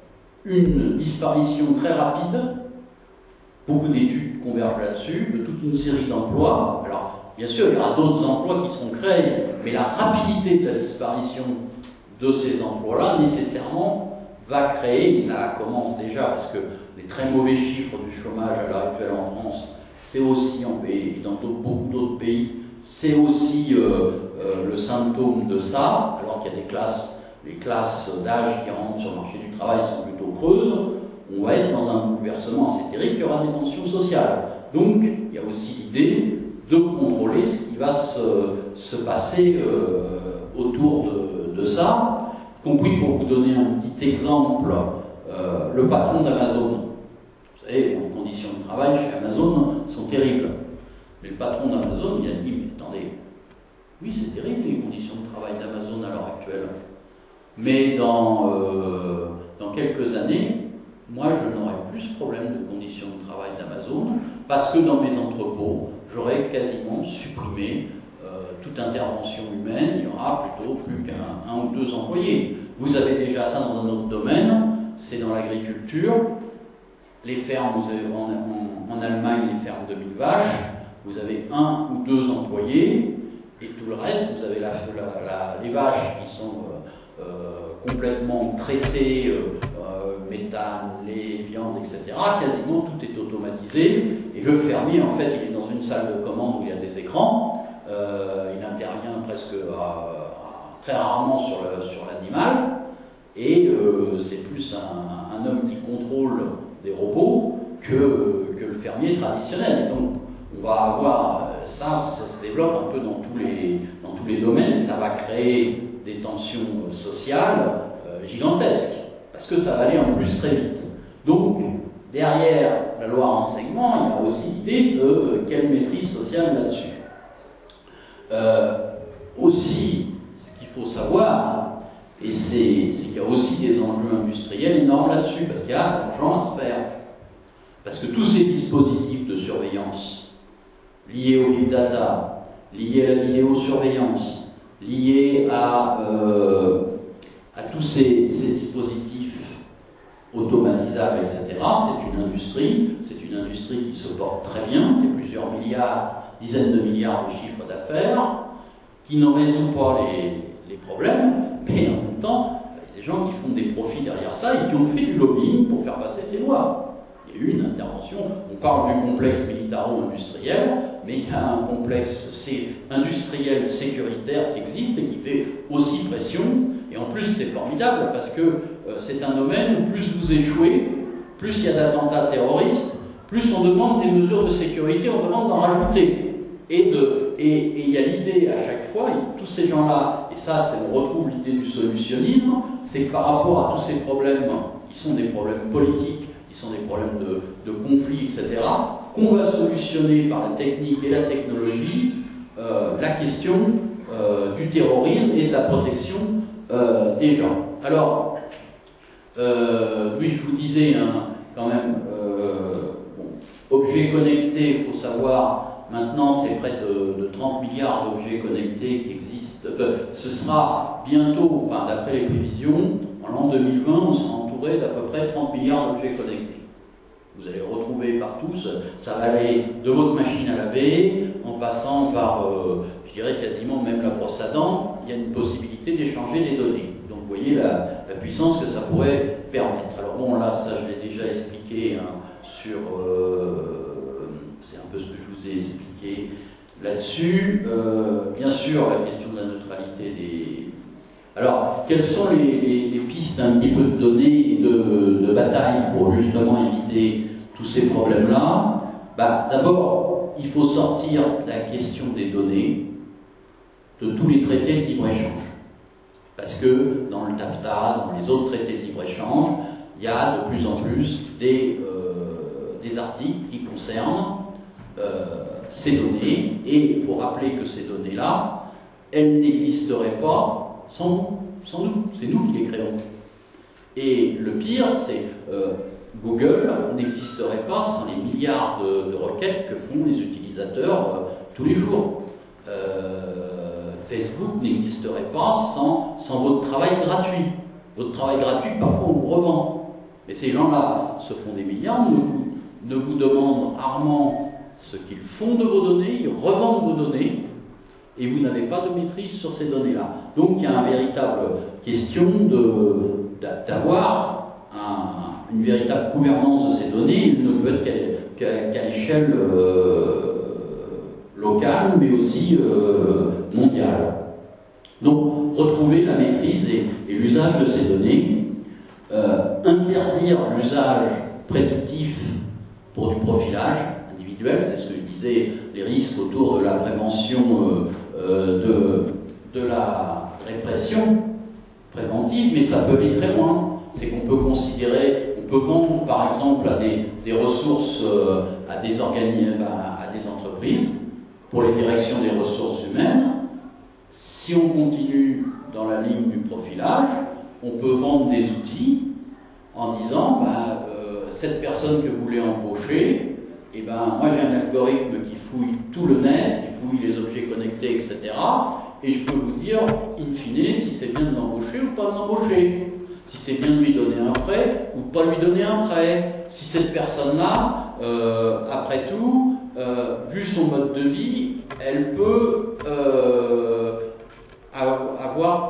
une disparition très rapide. Beaucoup d'études convergent là-dessus, de toute une série d'emplois. Alors, bien sûr, il y aura d'autres emplois qui seront créés, mais la rapidité de la disparition de ces emplois-là, nécessairement, va créer, et ça commence déjà, parce que les très mauvais chiffres du chômage à l'heure actuelle en France, c'est aussi en pays, et dans beaucoup d'autres pays, c'est aussi euh, euh, le symptôme de ça, alors qu'il y a des classes, les classes d'âge qui rentrent sur le marché du travail sont plutôt creuses. On va être dans un bouleversement assez terrible, il y aura des tensions sociales. Donc, il y a aussi l'idée de contrôler ce qui va se, se passer euh, autour de, de ça, y compris pour vous donner un petit exemple, euh, le patron d'Amazon. Vous savez, les conditions de travail chez Amazon sont terribles. Mais le patron d'Amazon, il a dit, mais attendez, oui, c'est terrible les conditions de travail d'Amazon à l'heure actuelle. Mais dans, euh, dans quelques années, moi, je n'aurai plus ce problème de conditions de travail d'Amazon parce que dans mes entrepôts, j'aurai quasiment supprimé euh, toute intervention humaine. Il y aura plutôt plus qu'un un ou deux employés. Vous avez déjà ça dans un autre domaine, c'est dans l'agriculture. Les fermes, vous avez, en, en, en Allemagne, les fermes de mille vaches, vous avez un ou deux employés et tout le reste, vous avez la, la, la, les vaches qui sont... Euh, euh, complètement traiter euh, euh, méthane, lait, viande, et cetera. Quasiment tout est automatisé et le fermier, en fait, il est dans une salle de commande où il y a des écrans. Euh, il intervient presque à, à, très rarement sur, le, sur l'animal et euh, c'est plus un, un homme qui contrôle des robots que, que le fermier traditionnel. Et donc on va avoir ça, ça se développe un peu dans tous les, dans tous les domaines et ça va créer des tensions sociales euh, gigantesques parce que ça va aller en plus très vite. Donc derrière la loi renseignement, il y a aussi l'idée de euh, quelle maîtrise sociale là-dessus. Euh, aussi, ce qu'il faut savoir, et c'est, c'est qu'il y a aussi des enjeux industriels énormes là-dessus, parce qu'il y a de l'argent à se faire. Parce que tous ces dispositifs de surveillance liés au big data, liés à la vidéosurveillance, liés à, euh, à tous ces, ces dispositifs automatisables, et cetera, c'est une industrie, c'est une industrie qui se porte très bien, qui a plusieurs milliards, dizaines de milliards de chiffres d'affaires, qui ne résout pas les, les problèmes, mais en même temps, il y a des gens qui font des profits derrière ça et qui ont fait du lobbying pour faire passer ces lois. Il y a eu une intervention, on parle du complexe militaro-industriel, mais il y a un complexe industriel sécuritaire qui existe et qui fait aussi pression, et en plus c'est formidable parce que euh, c'est un domaine où plus vous échouez, plus il y a d'attentats terroristes, plus on demande des mesures de sécurité, on demande d'en rajouter. Et, de, et, et il y a l'idée à chaque fois, et tous ces gens-là, et ça, c'est, on retrouve l'idée du solutionnisme, c'est que par rapport à tous ces problèmes, qui sont des problèmes politiques, qui sont des problèmes de, de conflits, et cetera, qu'on va solutionner par la technique et la technologie, euh, la question euh, du terrorisme et de la protection euh, des gens. Alors, euh, oui, je vous disais, hein, quand même, euh, bon, objets connectés, il faut savoir. Maintenant, c'est près de, de trente milliards d'objets connectés qui existent. Euh, ce sera bientôt, enfin, d'après les prévisions, en l'an deux mille vingt, on sera entouré d'à peu près trente milliards d'objets connectés. Vous allez retrouver partout, ça va aller de votre machine à laver, en passant par, euh, je dirais quasiment même la brosse à dents, il y a une possibilité d'échanger des données. Donc vous voyez la, la puissance que ça pourrait permettre. Alors bon, là, ça je l'ai déjà expliqué hein, sur... Euh, c'est un peu ce que je vous ai expliqué là-dessus. Euh, bien sûr, la question de la neutralité des... Alors, quelles sont les, les, les pistes un petit peu de données et de, de bataille pour justement éviter tous ces problèmes-là? Bah, d'abord, il faut sortir la question des données de tous les traités de libre-échange. Parce que dans le TAFTA, dans les autres traités de libre-échange, il y a de plus en plus des, euh, des articles qui concernent Euh, ces données, et il faut rappeler que ces données-là, elles n'existeraient pas sans nous, sans nous, c'est nous qui les créons. Et le pire, c'est euh, Google n'existerait pas sans les milliards de, de requêtes que font les utilisateurs euh, tous les jours. Euh, Facebook n'existerait pas sans, sans votre travail gratuit. Votre travail gratuit, parfois on vous revend. Mais ces gens-là se font des milliards, ne vous, ne vous demandent rarement ce qu'ils font de vos données, ils revendent vos données, et vous n'avez pas de maîtrise sur ces données-là. Donc il y a une véritable question de, d'avoir un, une véritable gouvernance de ces données. Il ne peut être qu'à, qu'à, qu'à l'échelle euh, locale, mais aussi euh, mondiale. Donc retrouver la maîtrise et, et l'usage de ces données, euh, interdire l'usage prédictif pour du profilage, c'est ce que je disais, les risques autour de la prévention, euh, euh, de, de la répression préventive, mais ça peut aller très loin. C'est qu'on peut considérer, on peut vendre par exemple à des, des ressources, euh, à des organismes, à, à des entreprises, pour les directions des ressources humaines. Si on continue dans la ligne du profilage, on peut vendre des outils en disant, bah, euh, cette personne que vous voulez embaucher, et eh ben, moi j'ai un algorithme qui fouille tout le net, qui fouille les objets connectés, et cetera. Et je peux vous dire, in fine, si c'est bien de l'embaucher ou pas de l'embaucher. Si c'est bien de lui donner un prêt ou de pas lui donner un prêt. Si cette personne-là, euh, après tout, euh, vu son mode de vie, elle peut euh, avoir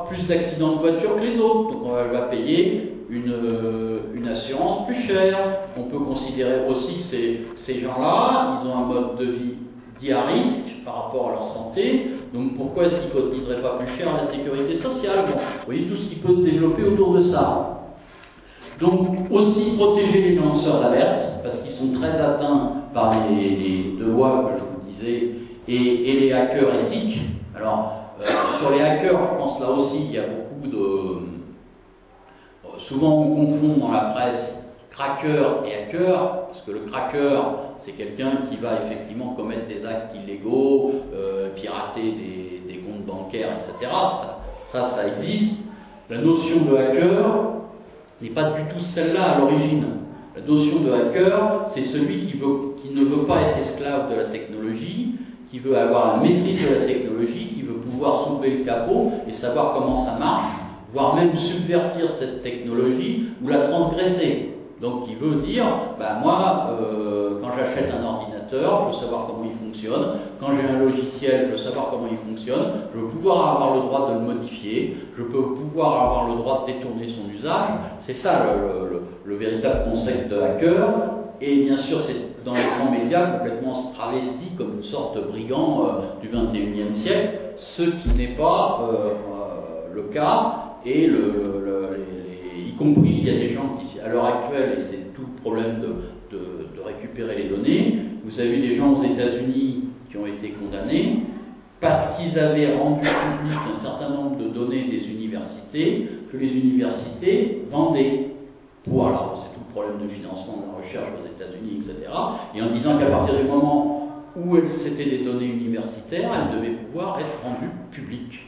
plus d'accidents de voiture que les autres, donc on va payer une, une assurance plus chère. On peut considérer aussi que ces, ces gens-là, ils ont un mode de vie dit à risque par rapport à leur santé, donc pourquoi est-ce qu'ils ne cotiseraient pas plus cher à la sécurité sociale? Bon, vous voyez tout ce qui peut se développer autour de ça. Donc aussi protéger les lanceurs d'alerte, parce qu'ils sont très atteints par les, les lois que je vous disais, et, et les hackers éthiques. Alors, euh, sur les hackers, je pense là aussi, il y a beaucoup de... Souvent on confond dans la presse cracker et hacker, parce que le cracker, c'est quelqu'un qui va effectivement commettre des actes illégaux, euh, pirater des, des comptes bancaires, et cetera. Ça, ça, ça existe. La notion de hacker n'est pas du tout celle-là à l'origine. La notion de hacker, c'est celui qui, veut, qui ne veut pas être esclave de la technologie, qui veut avoir la maîtrise de la technologie, qui veut pouvoir soulever le capot et savoir comment ça marche, voire même subvertir cette technologie ou la transgresser. Donc il veut dire, ben moi, euh, quand j'achète un ordinateur, je veux savoir comment il fonctionne, quand j'ai un logiciel, je veux savoir comment il fonctionne, je veux pouvoir avoir le droit de le modifier, je peux pouvoir avoir le droit de détourner son usage. C'est ça le, le, le véritable concept de hacker, et bien sûr c'est dans les grands médias complètement travesti comme une sorte de brigand euh, du vingt et unième siècle, ce qui n'est pas euh, euh, le cas, et le, le, les, les, y compris il y a des gens qui, à l'heure actuelle, et c'est tout le problème de, de, de récupérer les données, vous avez des gens aux États-Unis qui ont été condamnés parce qu'ils avaient rendu public un certain nombre de données des universités que les universités vendaient. Pour, alors c'est tout le problème de financement de la recherche aux États-Unis, et cetera. Et en disant qu'à partir du moment où c'était des données universitaires, elles devaient pouvoir être rendues publiques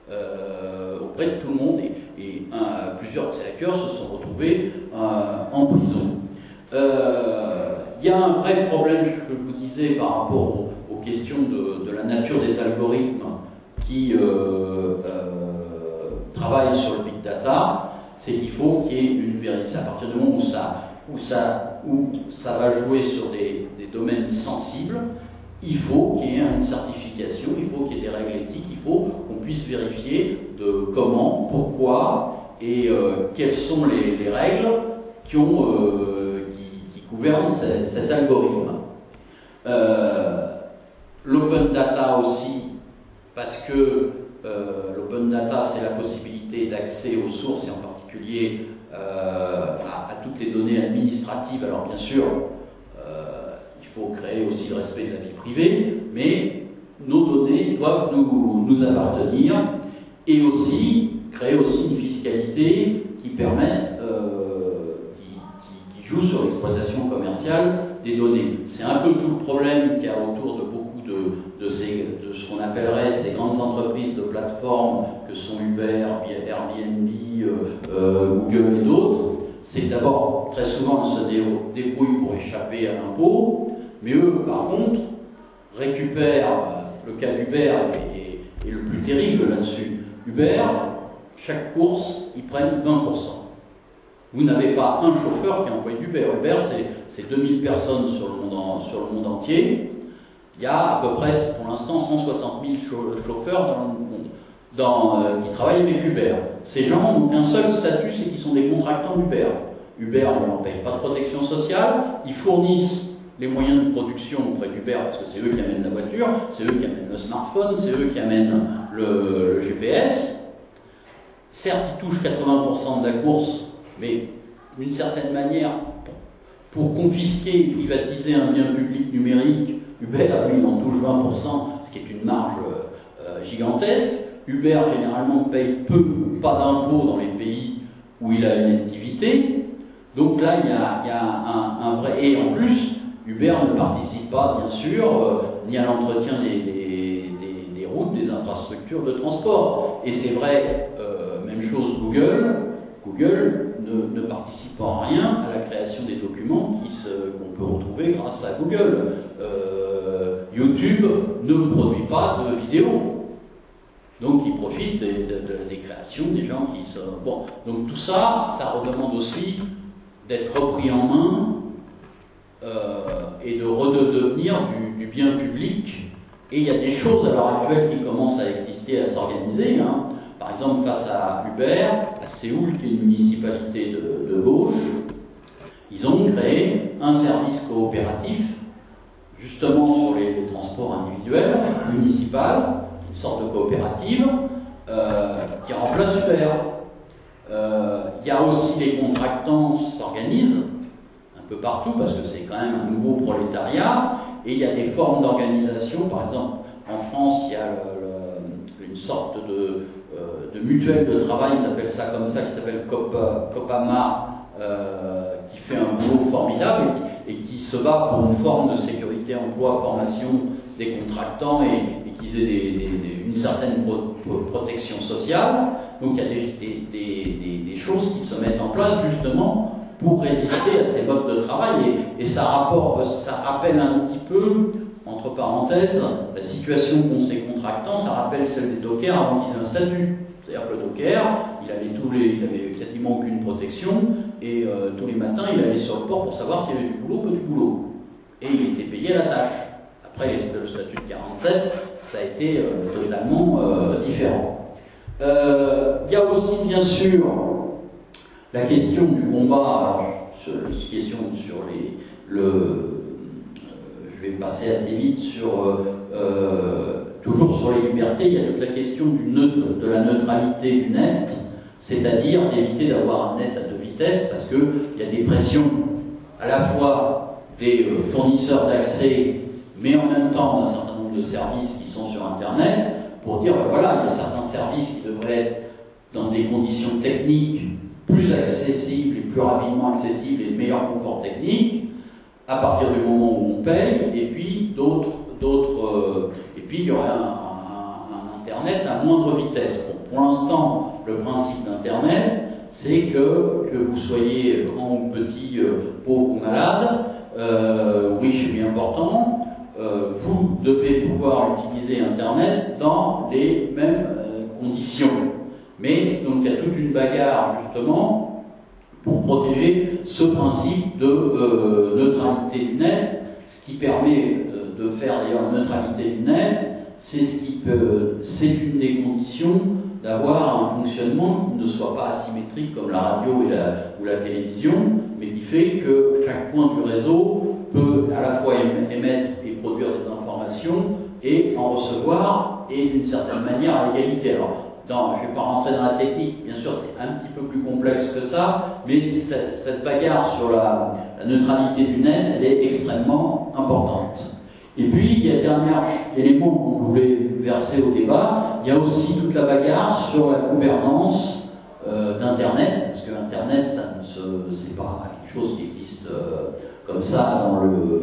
euh, auprès de tout le monde. Et, et un, plusieurs de ces hackers se sont retrouvés euh, en prison. Il euh, y a un vrai problème, que je vous disais, par rapport aux, aux questions de, de la nature des algorithmes qui euh, euh, travaillent sur le big data. C'est qu'il faut qu'il y ait une vérité. À partir du moment où ça, où ça, où ça va jouer sur des, des domaines sensibles, il faut qu'il y ait une certification, il faut qu'il y ait des règles éthiques, il faut qu'on puisse vérifier de comment, pourquoi et euh, quelles sont les, les règles qui, ont, euh, qui, qui gouvernent cet, cet algorithme. Euh, L'open data aussi, parce que euh, l'open data, c'est la possibilité d'accès aux sources et en particulier euh, à, à toutes les données administratives. Alors bien sûr, euh, il faut créer aussi le respect de la vie privée, mais nos données doivent nous, nous appartenir, et aussi créer aussi une fiscalité qui permette, euh, qui, qui, qui joue sur l'exploitation commerciale des données. C'est un peu tout le problème qu'il y a autour de beaucoup de, de, ces, de ce qu'on appellerait ces grandes entreprises de plateformes que sont Uber, Airbnb, euh, euh, Google et d'autres. C'est que d'abord, très souvent, on se débrouille pour échapper à l'impôt, mais eux, par contre, récupèrent, le cas d'Uber est, est, est le plus terrible là-dessus. Uber, chaque course, ils prennent vingt pour cent. Vous n'avez pas un chauffeur qui est employé d'Uber. Uber, c'est deux mille personnes sur le, monde en, sur le monde entier. Il y a à peu près, pour l'instant, cent soixante mille chauffeurs dans le monde dans, euh, qui travaillent avec Uber. Ces gens ont un seul statut, c'est qu'ils sont des contractants d'Uber. Uber ne leur paye pas de protection sociale, ils fournissent les moyens de production auprès d'Uber, parce que c'est eux qui amènent la voiture, c'est eux qui amènent le smartphone, c'est eux qui amènent le, le G P S. Certes, ils touchent quatre-vingts pour cent de la course, mais d'une certaine manière, pour confisquer et privatiser un bien public numérique, Uber, lui, il en touche vingt pour cent, ce qui est une marge euh, gigantesque. Uber, généralement, paye peu, pas d'impôts dans les pays où il a une activité. Donc là, il y a, il y a un, un vrai... Et en plus, Uber ne participe pas, bien sûr, euh, ni à l'entretien des, des, des, des routes, des infrastructures de transport. Et c'est vrai, euh, même chose Google. Google ne, ne participe en rien à la création des documents qui se, qu'on peut retrouver grâce à Google. Euh, YouTube ne produit pas de vidéos. Donc il profite des, des, des créations des gens qui sont... Bon, donc tout ça, ça redemande aussi d'être repris en main euh, et de redevenir du, du bien public. Et il y a des choses à l'heure actuelle qui commencent à exister, à s'organiser. Hein. Par exemple, face à Uber, à Séoul, qui est une municipalité de, de gauche, ils ont créé un service coopératif, justement sur les, les transports individuels, municipal, une sorte de coopérative, euh, qui remplace Uber. Euh, il y a aussi les contractants s'organisent un peu partout, parce que c'est quand même un nouveau prolétariat, et il y a des formes d'organisation. Par exemple, en France, il y a le, le, une sorte de, euh, de mutuelle de travail, ils appellent ça comme ça, qui s'appelle Copa, Copama, euh, qui fait un boulot formidable et qui, et qui se bat pour une forme de sécurité, emploi, formation des contractants et, et qu'ils aient des, des, des, une certaine pro, pro, protection sociale. Donc il y a des, des, des, des choses qui se mettent en place justement pour résister à ces modes de travail et, et ça, rapport, ça rappelle un petit peu, entre parenthèses, la situation qu'ont ces contractants, ça rappelle celle des dockers avant qu'ils aient un statut. C'est-à-dire que le docker, il avait, tous les, il avait quasiment aucune protection et euh, tous les matins il allait sur le port pour savoir s'il y avait du boulot ou pas du boulot. Et il était payé à la tâche. Après le statut de quarante-sept, ça a été euh, totalement euh, différent. Euh, il y a aussi bien sûr la question du combat, sur, question sur les, le, euh, je vais passer assez vite sur, euh, toujours sur les libertés, il y a toute la question du neutre, de la neutralité du net, c'est-à-dire d'éviter d'avoir un net à deux vitesses, parce qu'il y a des pressions à la fois des euh, fournisseurs d'accès, mais en même temps d'un certain nombre de services qui sont sur Internet, pour dire, ben voilà, il y a certains services qui devraient être dans des conditions techniques plus accessibles et plus rapidement accessibles et de meilleur confort technique, à partir du moment où on paye, et puis d'autres, d'autres, euh, et puis il y aurait un, un, un Internet à moindre vitesse. Bon, pour l'instant, le principe d'Internet, c'est que, que vous soyez grand ou petit, euh, pauvre ou malade, euh, riche ou bien important, euh, vous devez pouvoir utiliser Internet dans les mêmes euh, conditions. Mais donc il y a toute une bagarre justement pour protéger ce principe de euh, neutralité du net. Ce qui permet euh, de faire d'ailleurs la neutralité du net, c'est ce qui peut, c'est une des conditions d'avoir un fonctionnement qui ne soit pas asymétrique comme la radio et la, ou la télévision, mais qui fait que chaque point du réseau peut à la fois émettre et produire des informations et en recevoir, et d'une certaine manière à l'égalité. Alors, non, je ne vais pas rentrer dans la technique, bien sûr c'est un petit peu plus complexe que ça, mais cette, cette bagarre sur la, la neutralité du net, elle est extrêmement importante. Et puis, il y a le dernier élément qu'on voulait verser au débat, il y a aussi toute la bagarre sur la gouvernance euh, d'Internet, parce que Internet, ça ne se, c'est pas quelque chose qui existe euh, comme ça dans le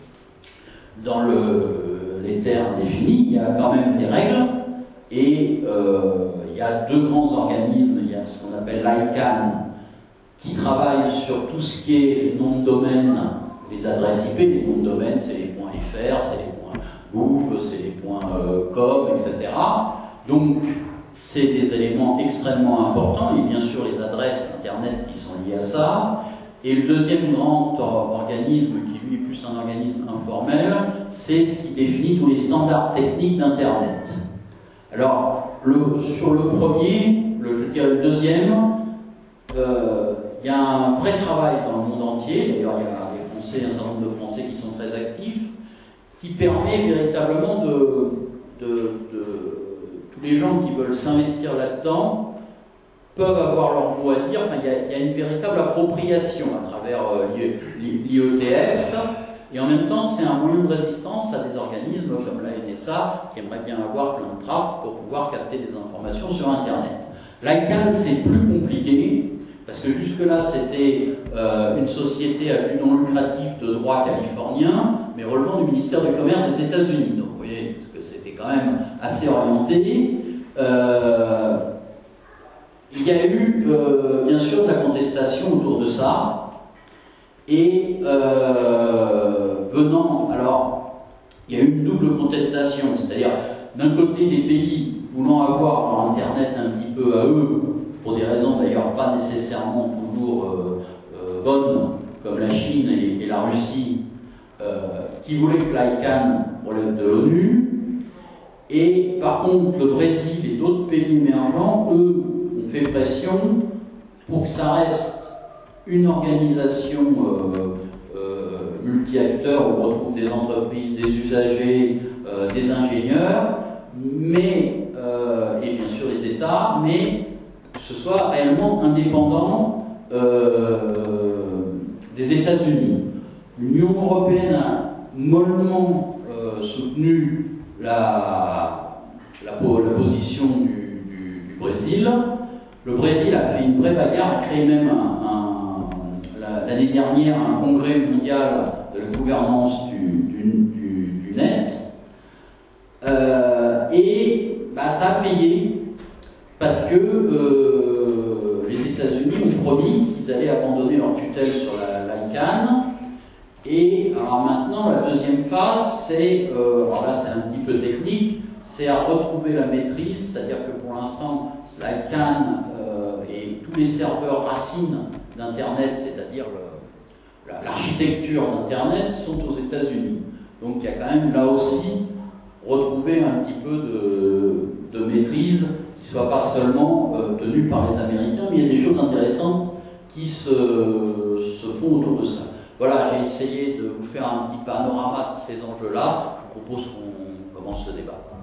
dans le, les termes définis, il y a quand même des règles, et euh, il y a deux grands organismes, il y a ce qu'on appelle l'I C A N, qui travaille sur tout ce qui est nom de domaine, les adresses I P, les noms de domaine, c'est les points .fr, c'est les points .gouv, c'est les points euh, .com, et cetera. Donc, c'est des éléments extrêmement importants, et bien sûr les adresses Internet qui sont liées à ça. Et le deuxième grand organisme, qui lui est plus un organisme informel, c'est ce qui définit tous les standards techniques d'Internet. Alors, le, sur le premier, le, je dirais le deuxième, euh, il y a un vrai travail dans le monde entier, d'ailleurs il y a des Français, un certain nombre de Français qui sont très actifs, qui permet véritablement de, de, de tous les gens qui veulent s'investir là-dedans peuvent avoir leur mot à dire. Enfin, il y a, il y a une véritable appropriation à travers euh, l'I E T F, et en même temps c'est un moyen de résistance à des organismes comme la N S A qui aimeraient bien avoir plein de trappes pour pouvoir capter des informations sur Internet. L'I C A N c'est plus compliqué, parce que jusque-là c'était euh, une société à but non lucratif de droit californien, mais relevant du ministère du Commerce des États-Unis. Donc vous voyez que c'était quand même assez orienté. Euh, il y a eu euh, bien sûr de la contestation autour de ça, et euh, venant, alors il y a eu une double contestation, c'est-à-dire d'un côté les pays voulant avoir leur Internet un petit peu à eux, pour des raisons d'ailleurs pas nécessairement toujours euh, euh, bonnes, comme la Chine et, et la Russie, euh, qui voulaient que l'I C A N relève de l'ONU, Et par contre, le Brésil et d'autres pays émergents, eux, ont fait pression pour que ça reste une organisation euh, euh, multi-acteurs où on retrouve des entreprises, des usagers, euh, des ingénieurs, mais, euh, et bien sûr les États, mais que ce soit réellement indépendant euh, des États-Unis. L'Union européenne a mollement euh, soutenu la, la, la position du, du, du Brésil. Le Brésil a fait une vraie bagarre, a créé même un, un, l'année dernière un congrès mondial de la gouvernance du, du, du, du net. Euh, et bah, ça a payé parce que euh, les États-Unis ont promis qu'ils allaient abandonner leur tutelle sur la, la I C A N. Et alors maintenant, la deuxième phase, c'est, euh, alors là c'est un petit peu technique, c'est à retrouver la maîtrise, c'est-à-dire que pour l'instant, la I C A N euh, et tous les serveurs racines d'Internet, c'est-à-dire le, la, l'architecture d'Internet, sont aux États-Unis. Donc il y a quand même là aussi retrouver un petit peu de, de maîtrise qui ne soit pas seulement euh, tenue par les Américains, mais il y a des choses intéressantes qui se, se font autour de ça. Voilà, j'ai essayé de vous faire un petit panorama de ces enjeux-là. Je vous propose qu'on commence ce débat.